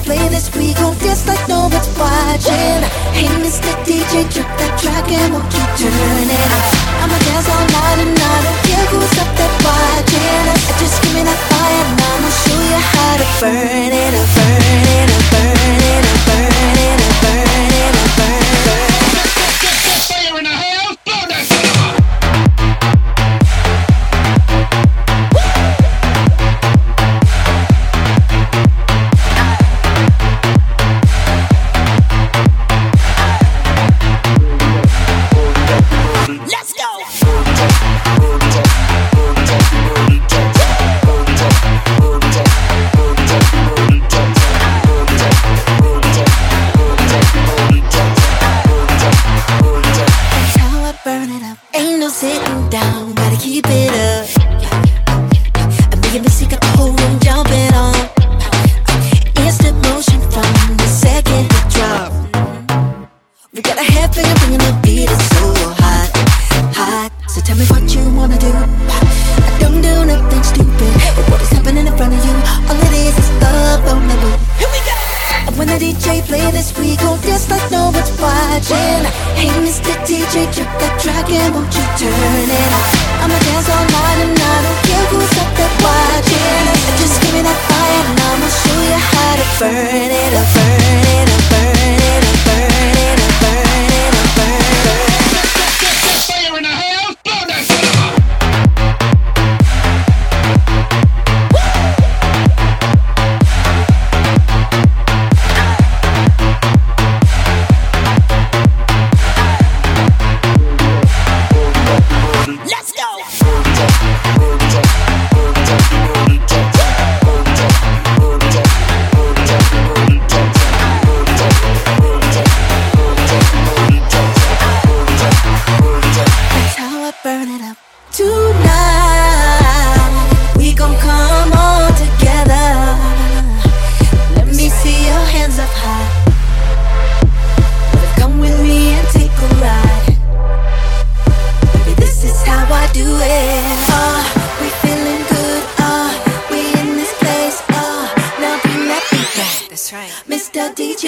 play this, we gon' dance like no one's watching. Hey Mr. DJ, drop that track and won't you turn it up? I'ma dance all night and I don't care who's up there watching us. Just give me that fire and I'ma show you how to burn it up, burn it up, burn it up, burn it up, burn it up, burn it up. Fire in the house, blow that shit up. Sitting down, gotta keep it up. I'm making music, got the whole room jumping on. Instant motion from the second it drop. We got a head finger bringing the beat, it's so hot, hot. So tell me what you wanna do. I don't do nothing stupid, but what is happening in front of you? All it is love on the move. Here we go. And when the DJ play this, we gon' dance like no one's watching. Hey Mr. DJ, drop that track and won't you turn it up? I'ma dance all night and I don't care who's up there watching. Just give me that fire and I'ma show you how to burn it up, burn it up, burn it up, burn it up, burn it up, burn it up. Fire in the house, blow that shit up. Mr. DJ,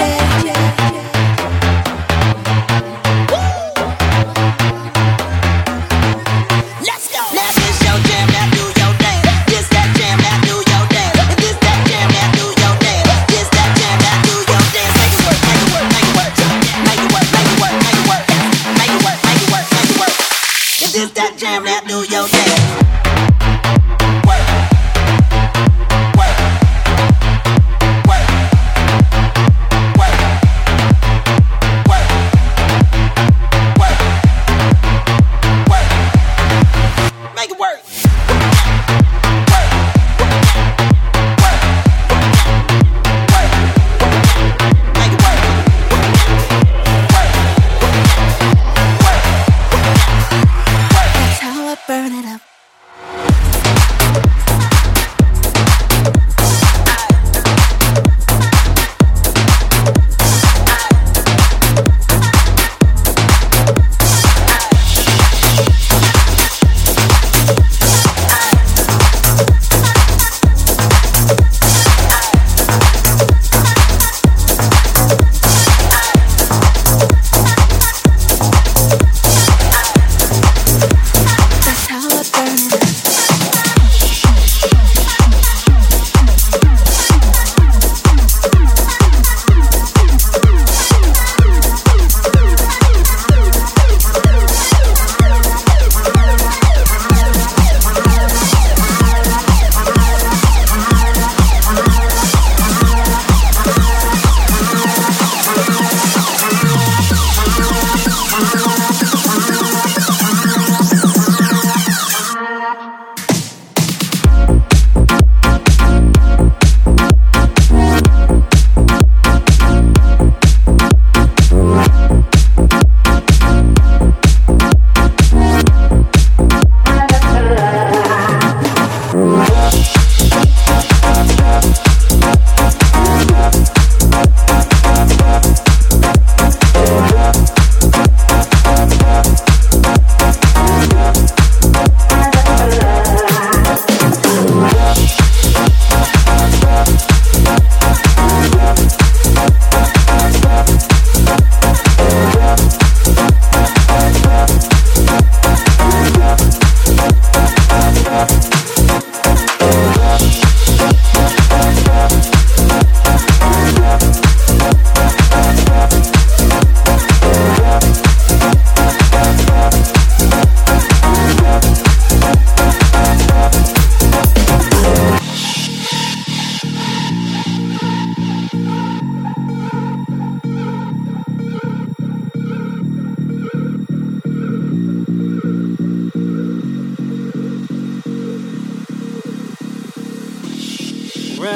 let's go. Now this your jam, now do your dance. This that jam, now do your dance. This that jam, now do your dance. This that jam, now do your dance. Make it work, make it work, make it work, make it work, make it work, make it work, make it work, make it work, make it work. If this that jam, now do your dance.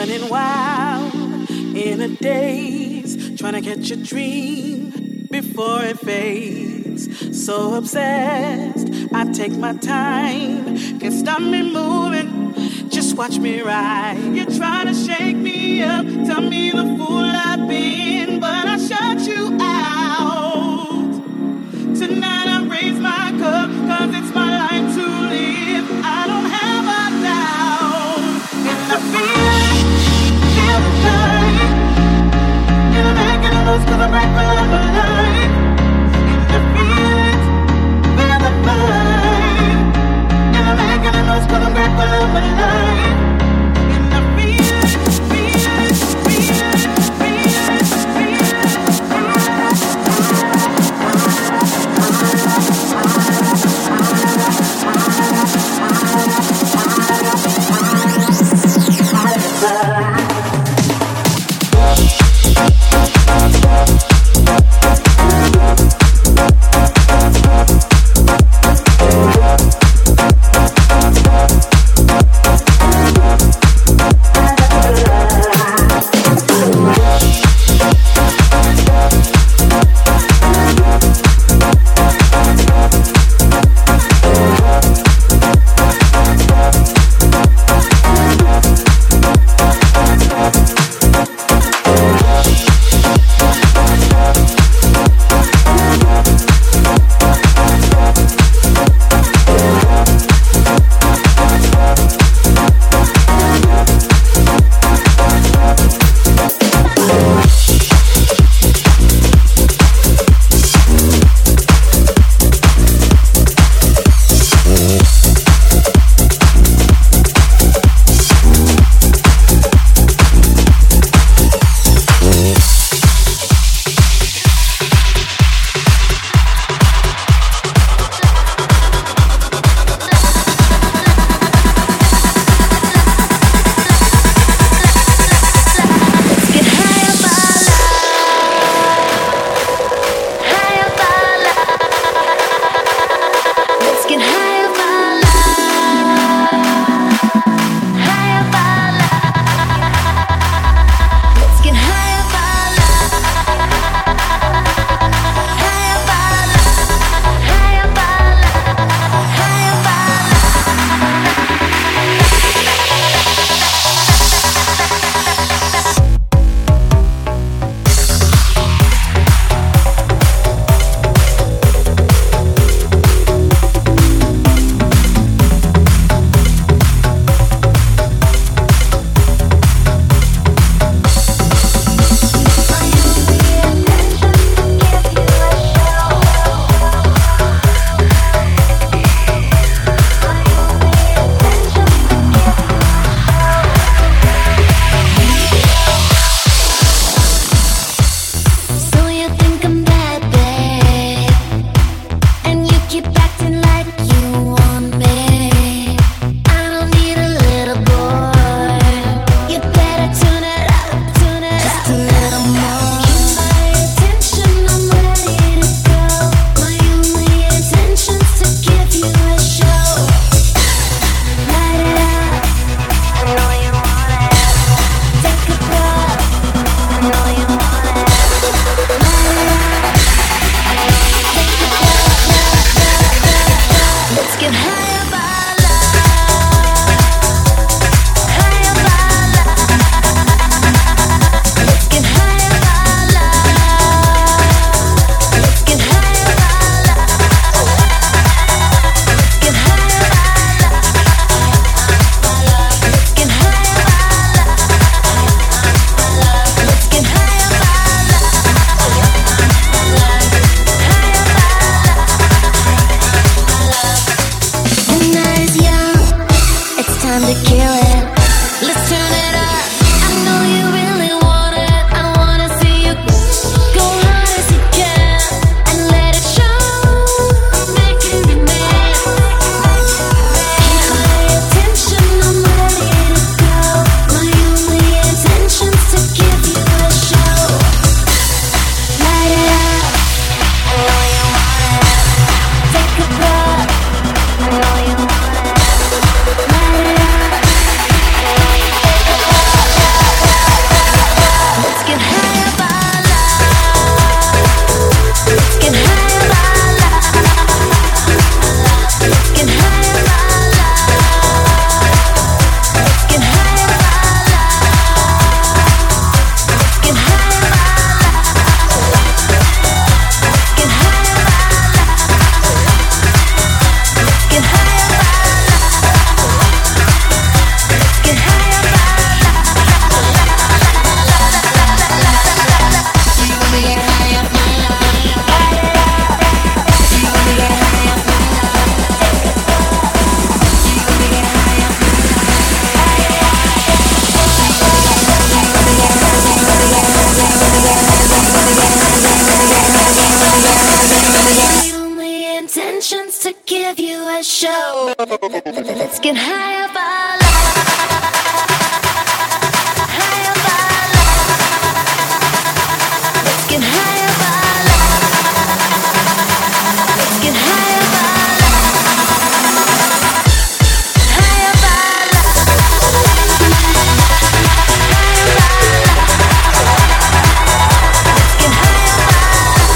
running wild in a daze, trying to catch a dream before it fades. So obsessed, I take my time, can't stop me moving, just watch me ride. You're trying to shake me up, tell me the fool I've been, but I shut you out. Tonight I raise my cup, cause it's my life to live. I don't have a doubt. In the feeling, feel the night. In the back of the most, cause I'm right below the line. In the feeling, feel the vibe. In the back of the most, cause I'm right below the line. In the feeling, feeling, feeling, feeling, feeling. a show. Let's get high up our love. High up our love. Let's get high up our love. Let's get high up our love. High up our love. High up our love. Let's get high up our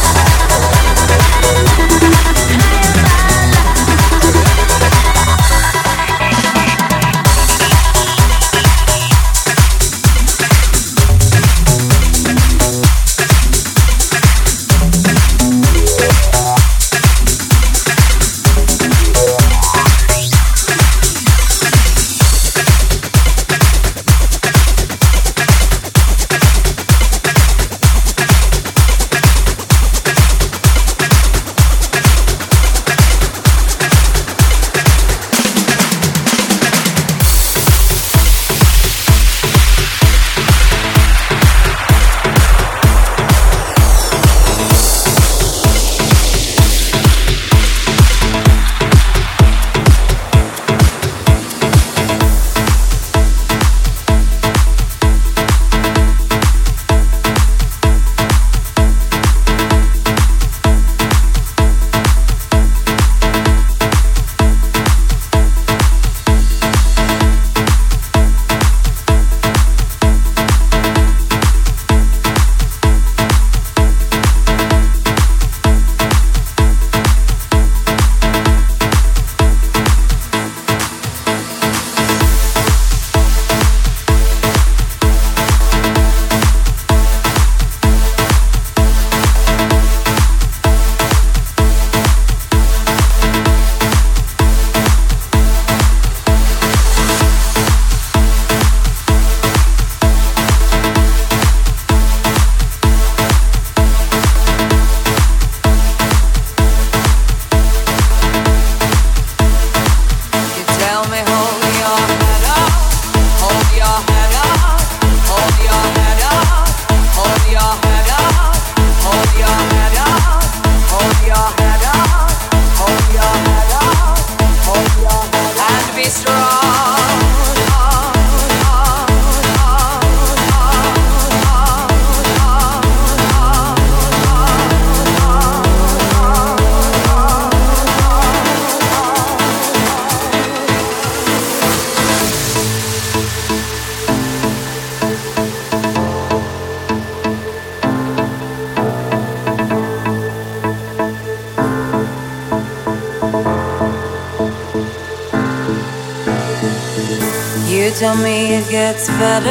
tell me it gets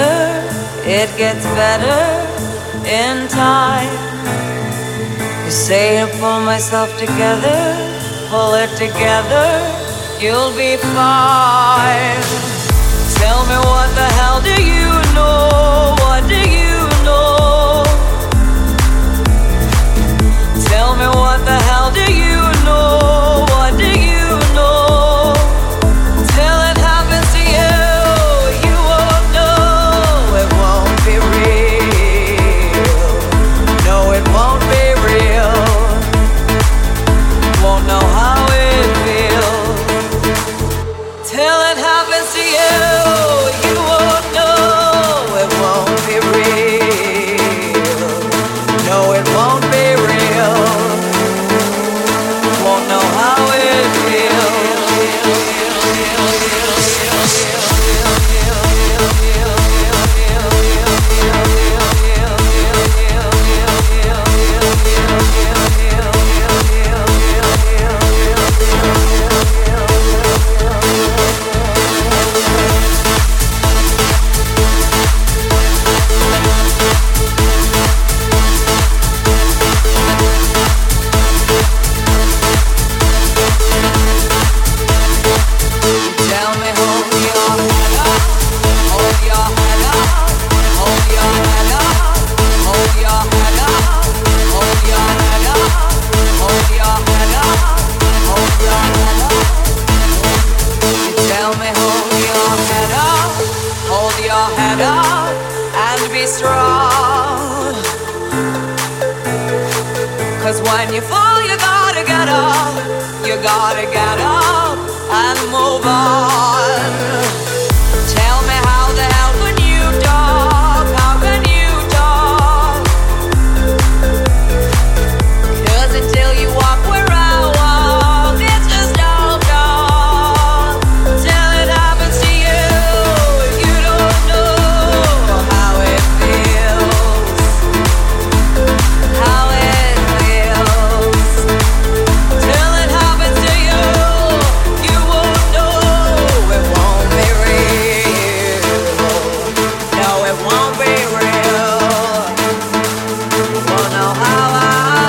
better in time. You say to pull myself together, pull it together, you'll be fine. Tell me what the hell do you know, what do you know? Tell me what the hell do you know, what do you know? Till it happens to you, you won't know. It won't be real. No, it won't be real. Won't know how it feels. Till it happens to you, you won't know. It won't be real. No, it won't be real. Won't know how it feels. Strong. 'Cause when you fall, you gotta get up. You gotta get up. and move on. Tell me how the hell can you talk? How can you talk? 'Cause until you walk where I walk, it's just all talk. Till it happens to you, you don't know how it feels. How it feels. Till it happens to you, you won't know. It won't be real. No, it won't be real. You won't know how I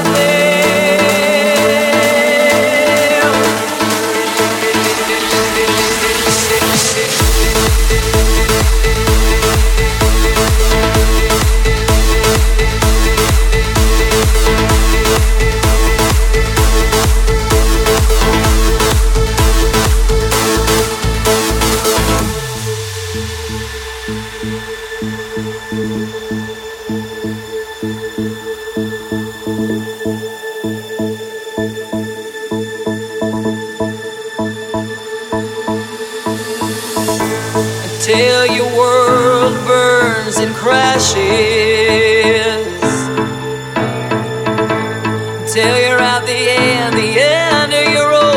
feel. Until your world burns and crashes, until you're at the end of your rope.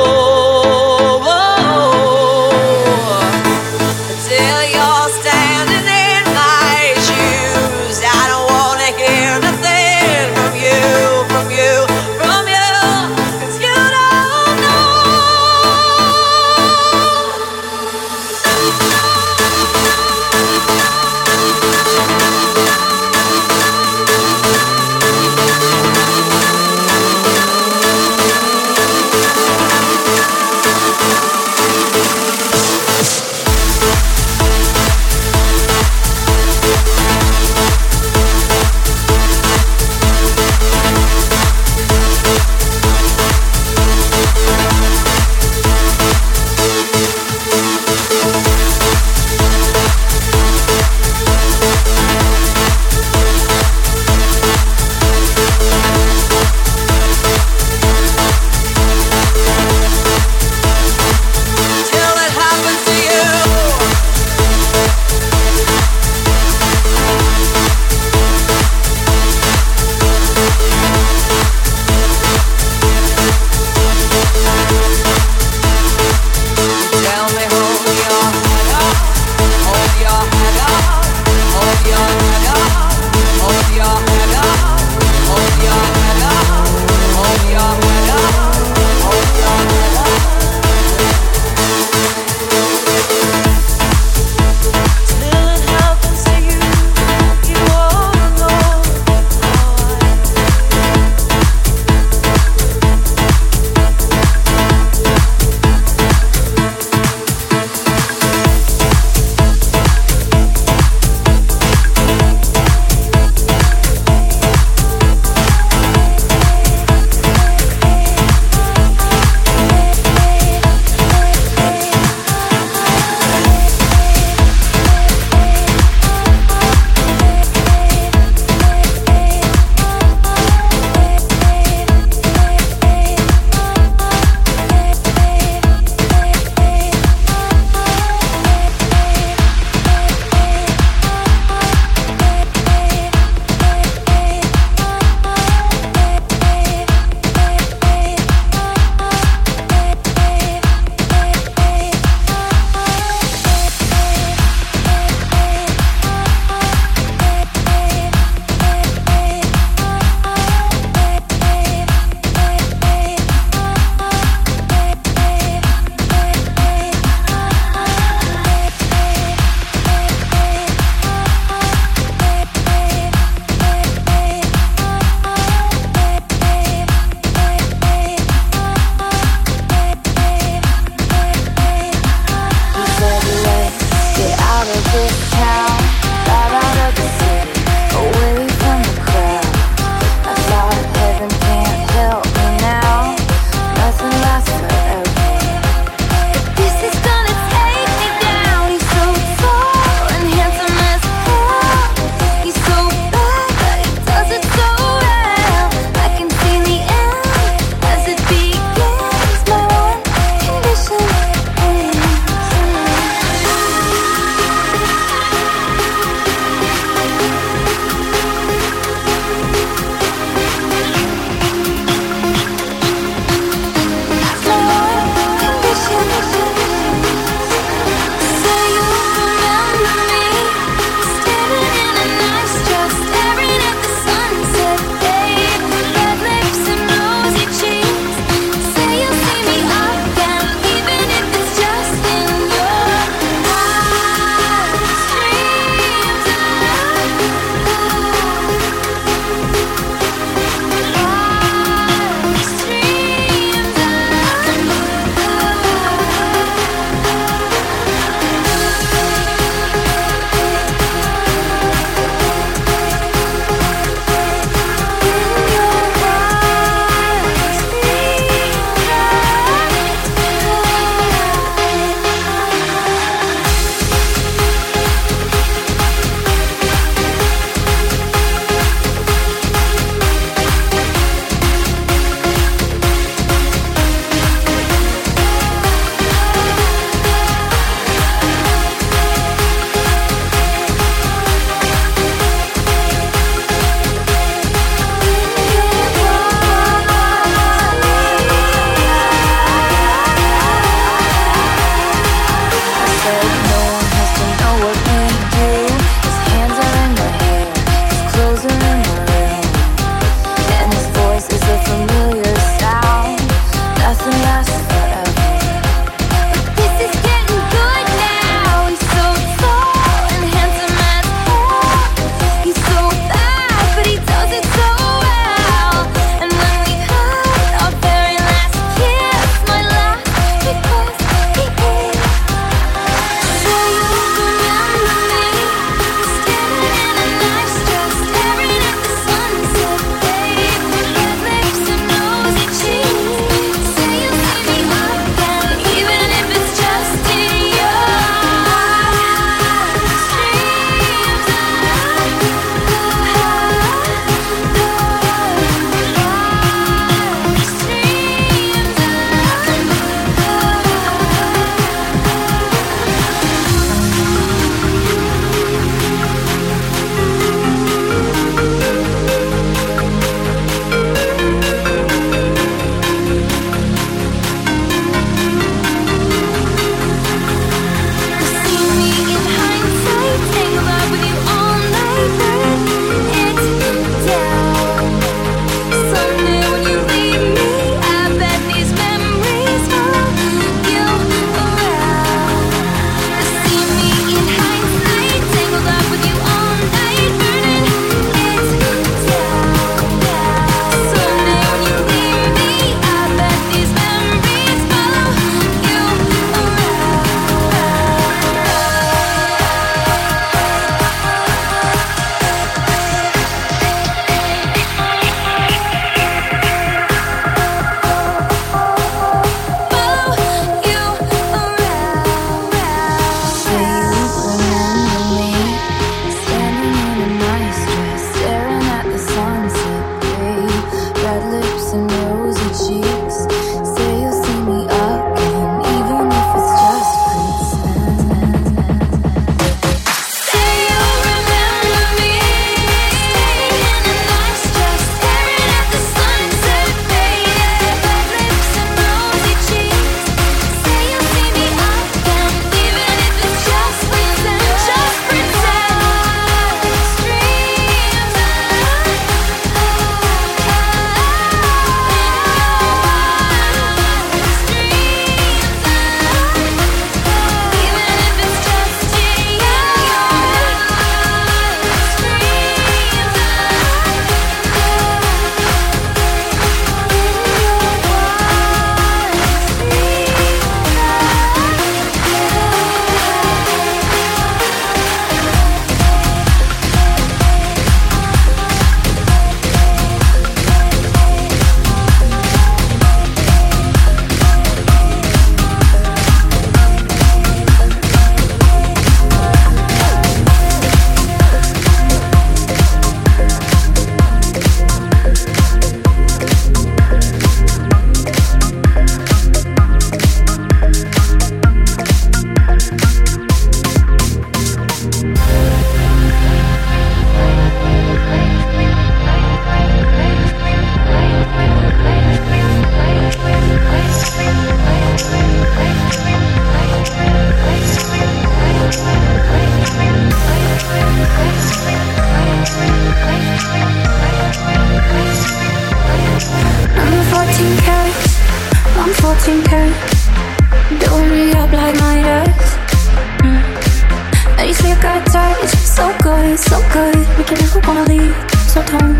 Until you're standing in my shoes, I don't wanna hear nothing from you, from you, from you, 'cause you don't know. wanna leave, so don't.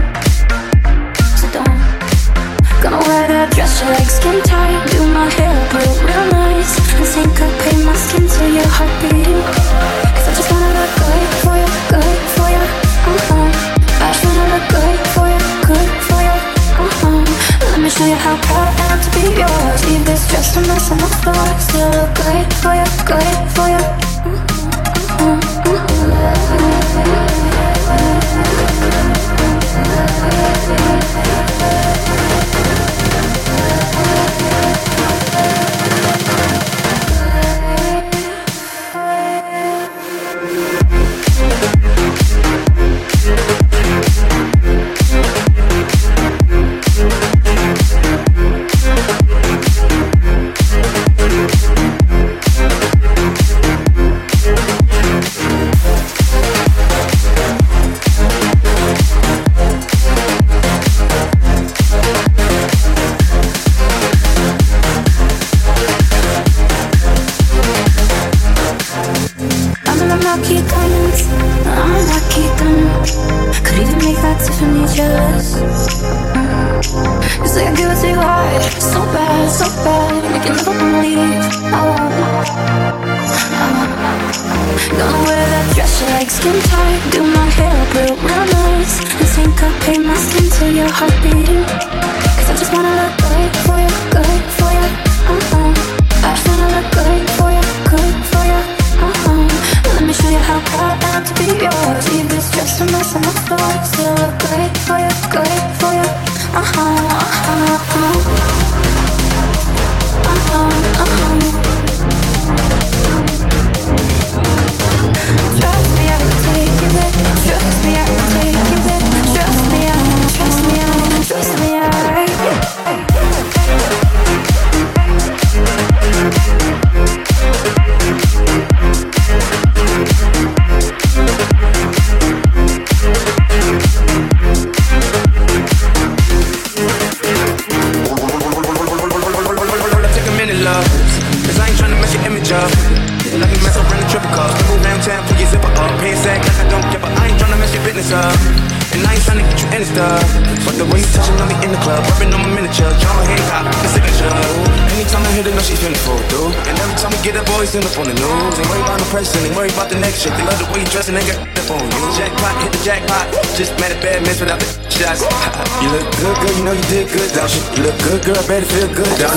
Gonna wear that dress you like, skin tight. Do my hair up real nice and syncopate my skin to your heartbeat. Cause I just wanna look good for you, good for you. I just wanna look good for you, good for you. Let me show you how proud I am to be yours. Leave this dress a mess on the floor. Still look good for you, good for you. Girl, I bet it feel good down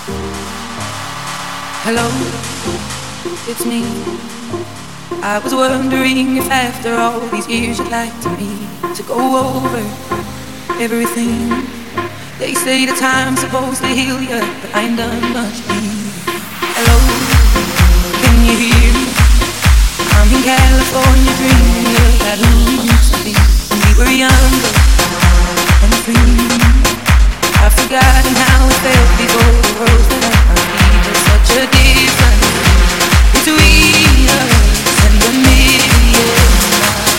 Hello, it's me. I was wondering if after all these years you'd like to go over everything. They say the time's supposed to heal you, but I ain't done much to me. Hello, can you hear me? I'm in California dreaming about who we used to be when we were younger and free. I've forgotten how it felt before the rose that I found. There's such a difference between us and the million miles.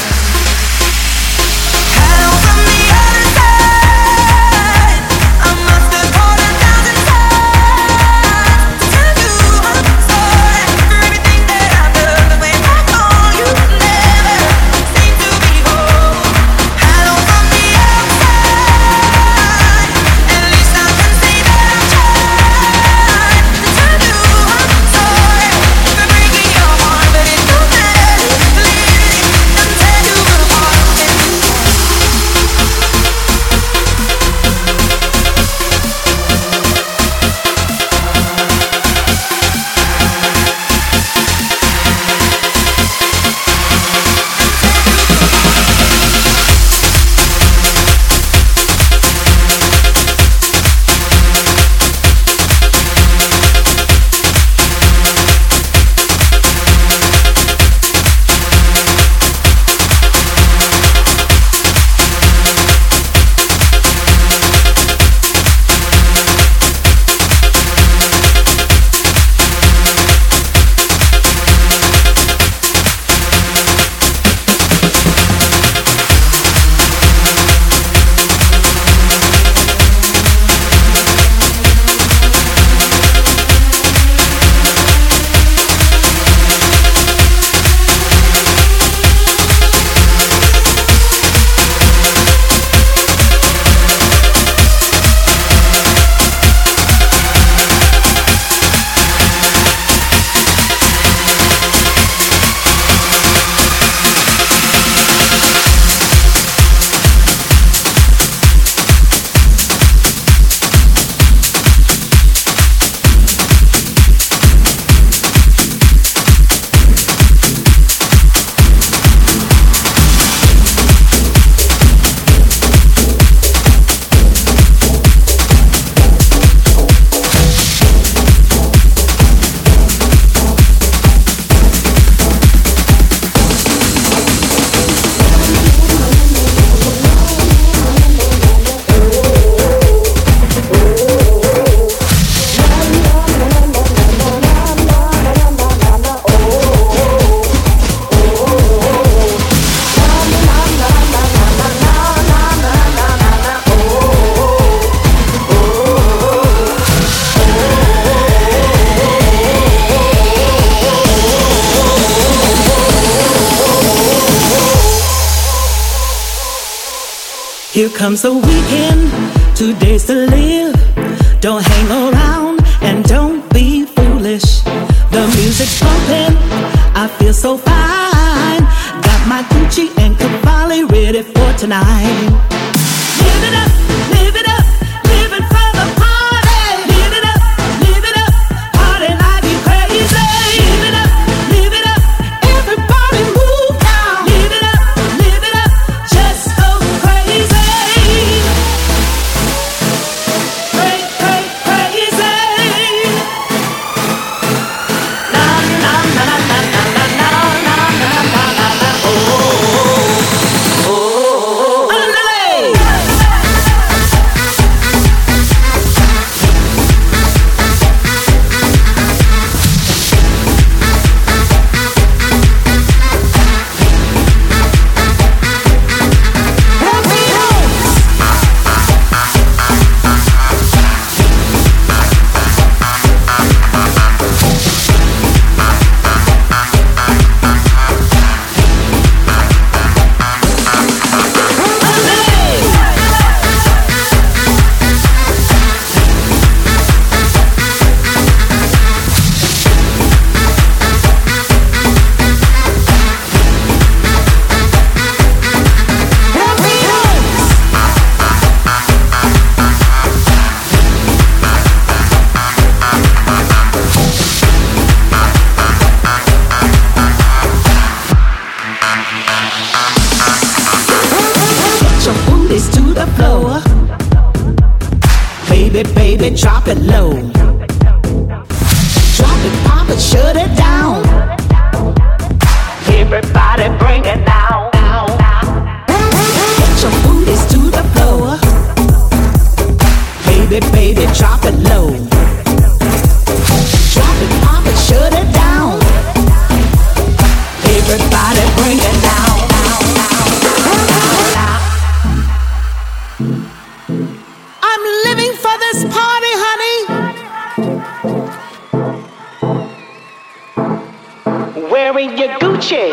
Hello from the other side. I must have called 1,000 times to tell you I'm sorry for everything that I've done. The way I call you never seem to be whole. Hello from the outside. At least I can say that I tried to tell you I'm sorry for breaking your heart, but it don't matter. Clearly, I'm tear you apart. Here comes the weekend, 2 days to live. Don't hang around and don't be foolish. The music's pumping, I feel so fine. Got my Gucci and Cavalli ready for tonight. Live it up, live it up, living for the party. Live it up, party like you crazy. Live it up, everybody move now. Live it up, just go crazy. Crazy. Na na na na na na na na na na na na. Oh. drop it low. Drop it, pop it, shut it down. Everybody bring it down. Get your booties to the floor. Baby, baby, drop it low. Drop it, pop it, shut it down. Everybody bring it down. I'm living for this party, honey. Wearing your Gucci.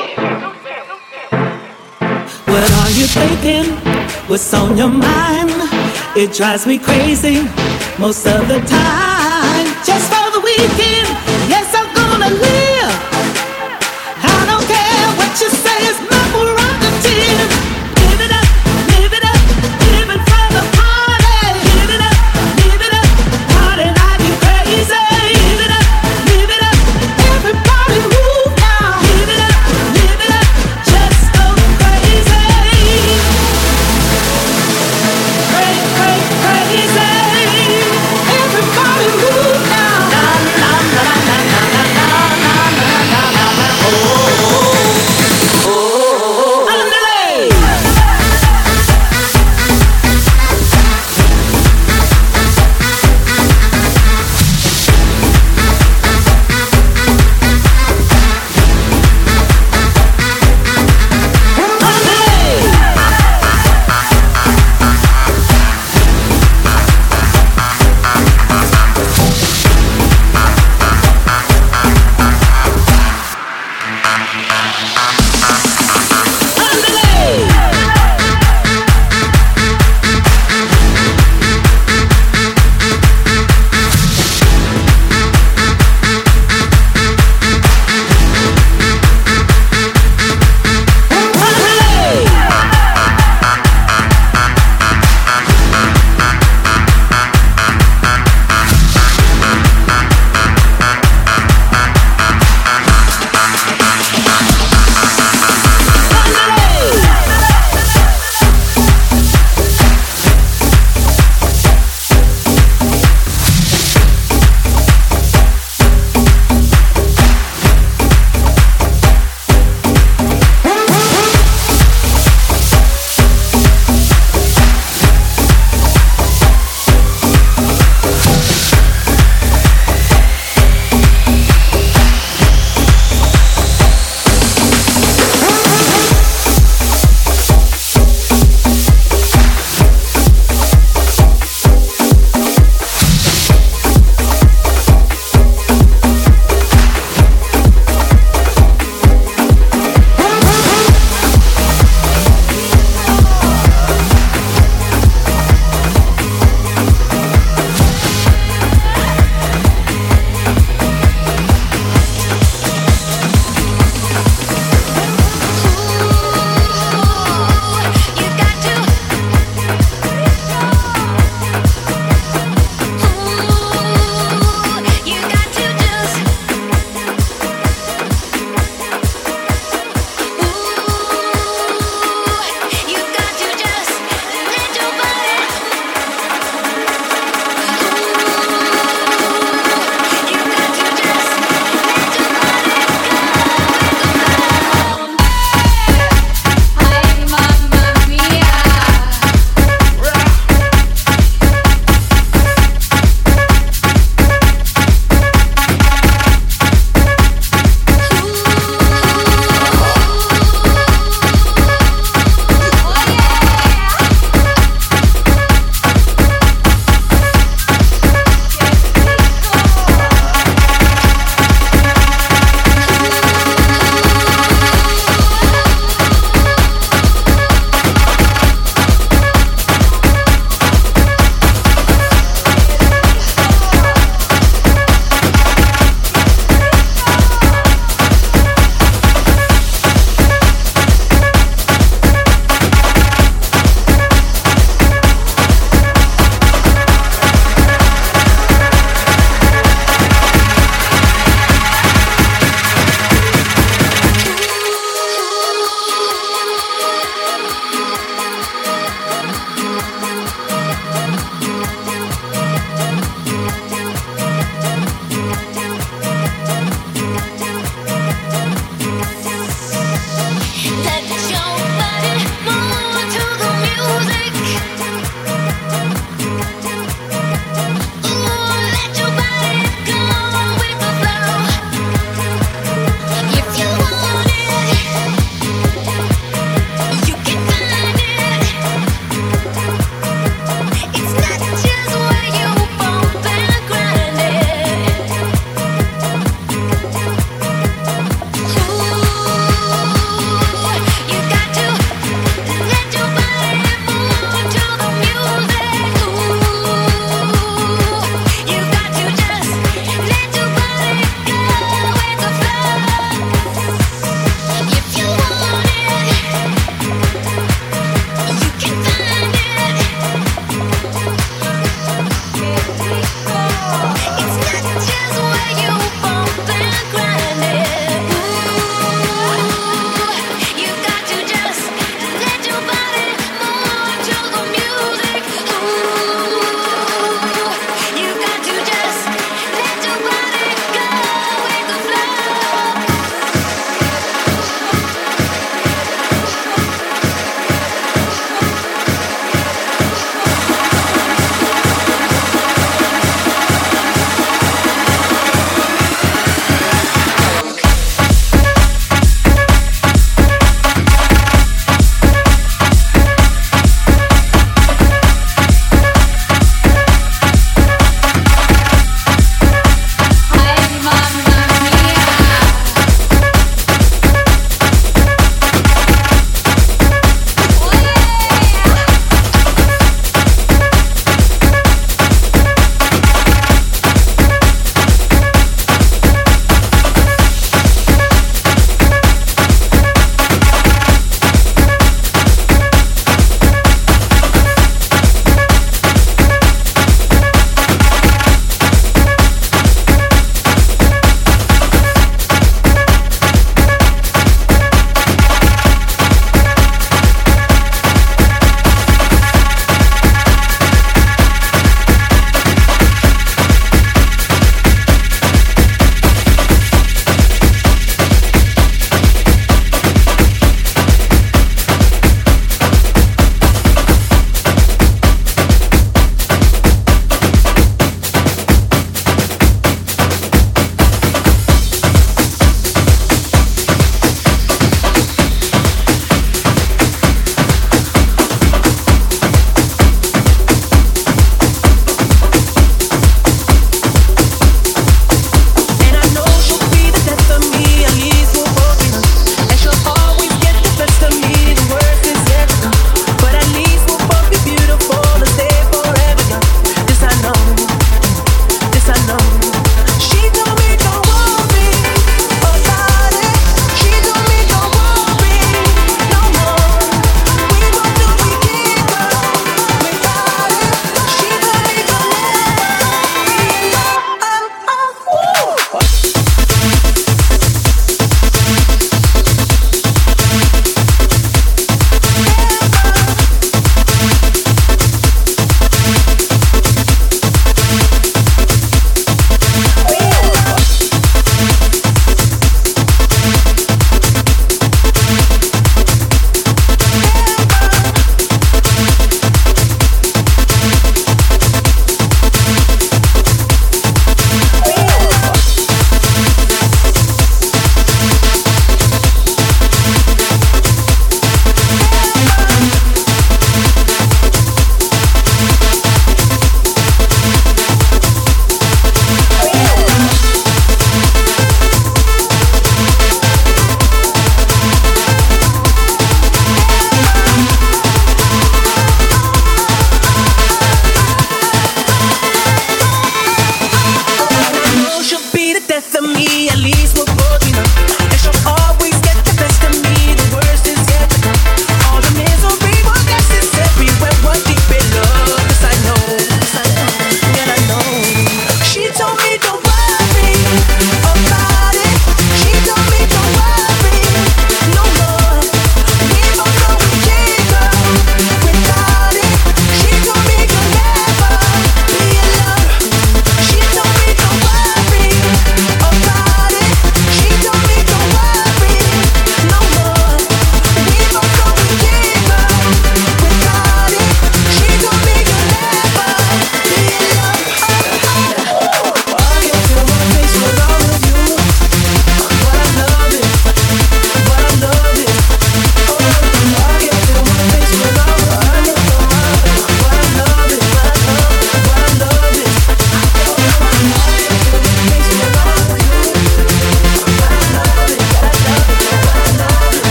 What are you thinking? What's on your mind? It drives me crazy most of the time. Just for the weekend, yes, I'm gonna live. I don't care what you say, it's my prerogative. Give it up, live it up, live it for the party. Give it up, party like you crazy. Give it up, everybody move now. Give it up, just go crazy. Crazy. Everybody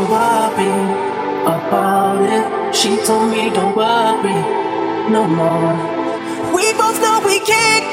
worry about it. She told me don't worry no more. We both know we can't